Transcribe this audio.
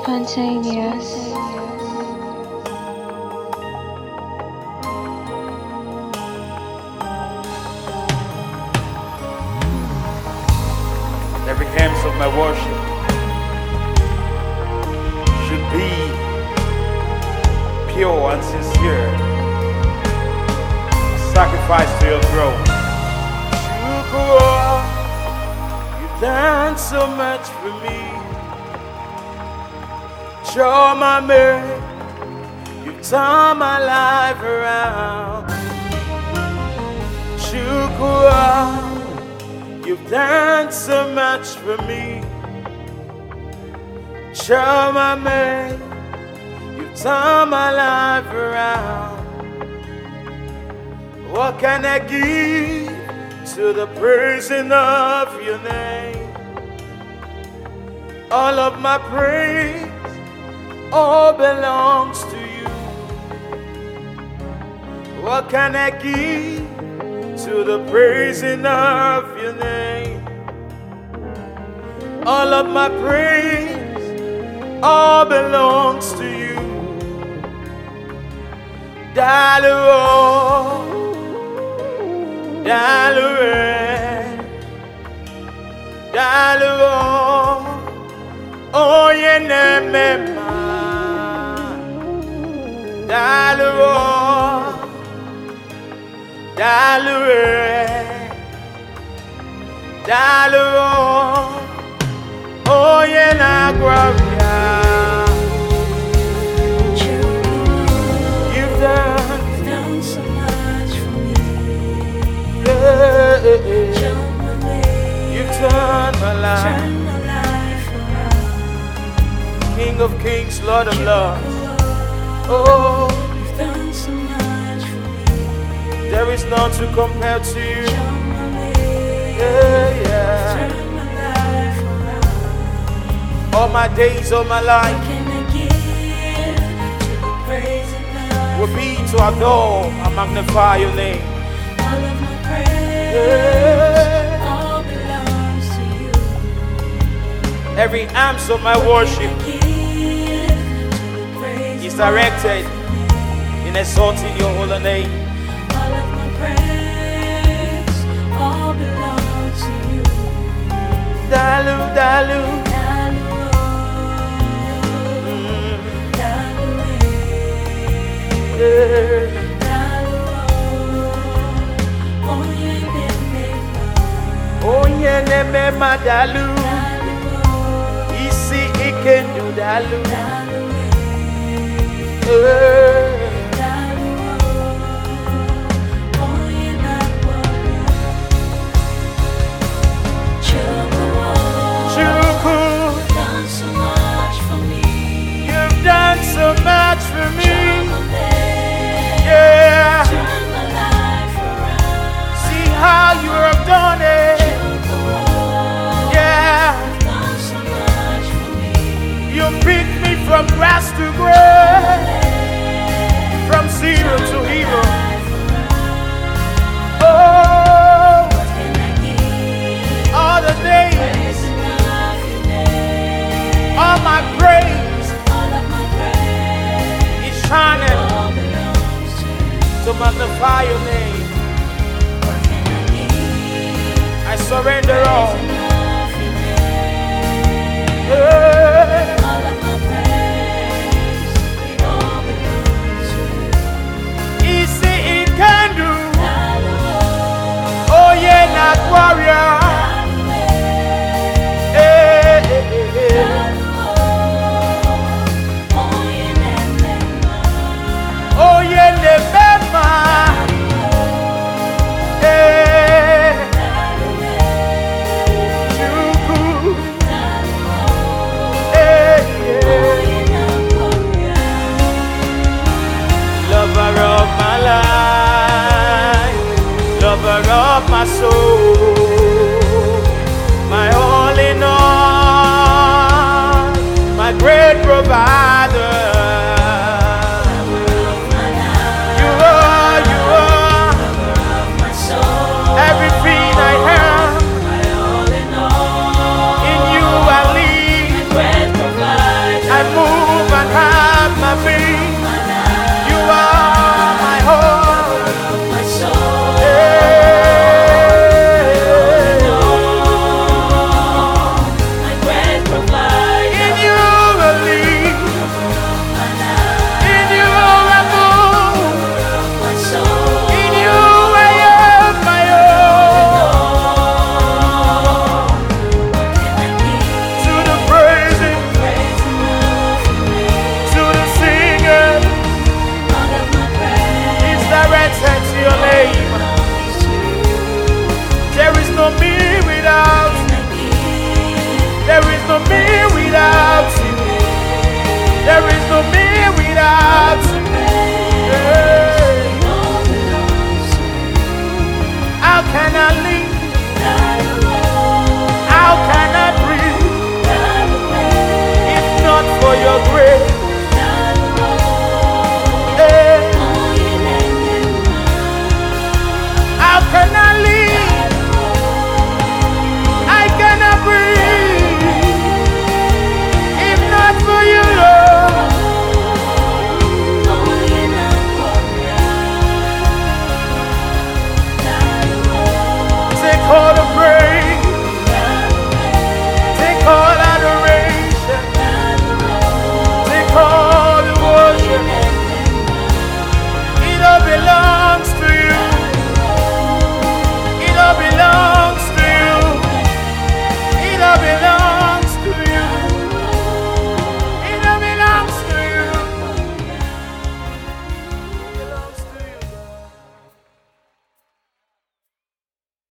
Spontaneous. Every hymn of my worship should be pure and sincere, a sacrifice to your throne. Shukra, you've done so much for me. Choma me, you've turned my life around. Shukra, you've done so much for me. Choma me, you've turned my life around. What can I give to the praising of your name? All of my praise, all belongs to you. What can I give to the praising of your name? All of my praise, all belongs to you. Daluo, Dalue, Daluo, oh yenemema, Daluo, Dalue, Daluo, oh yena gloria. You've done so much for me. You've turned my life. Turn my life around. King of kings, Lord of lords. Oh, You've done so much for me. there is none to compare to you. Turn my life around. All my days, all my life Can I give to the praise and will be to adore and magnify your name. all of my praise, all belongs to you. Every ounce of my worship is directed in exalting your holy name. All of my praise, all belongs to you. Dalu, Dalu, Onye neme madalu, isi ikendu dalu. Chukwu, you've done so much for me. Yeah, see how you have done it. Yeah, you picked me from grass to grace, from zero to hero. Oh, all the days, all my praise is shining to magnify your name. I surrender all. Easy it can do. Oh yeah, not warrior. Oh yeah, nemema. Chukwu. Lover of my life, lover of my soul, my all in all, my great provider. You are everything I have. In you I live, I move. There is no me without you. Hey. How can I live? How can I breathe? If not for your grace.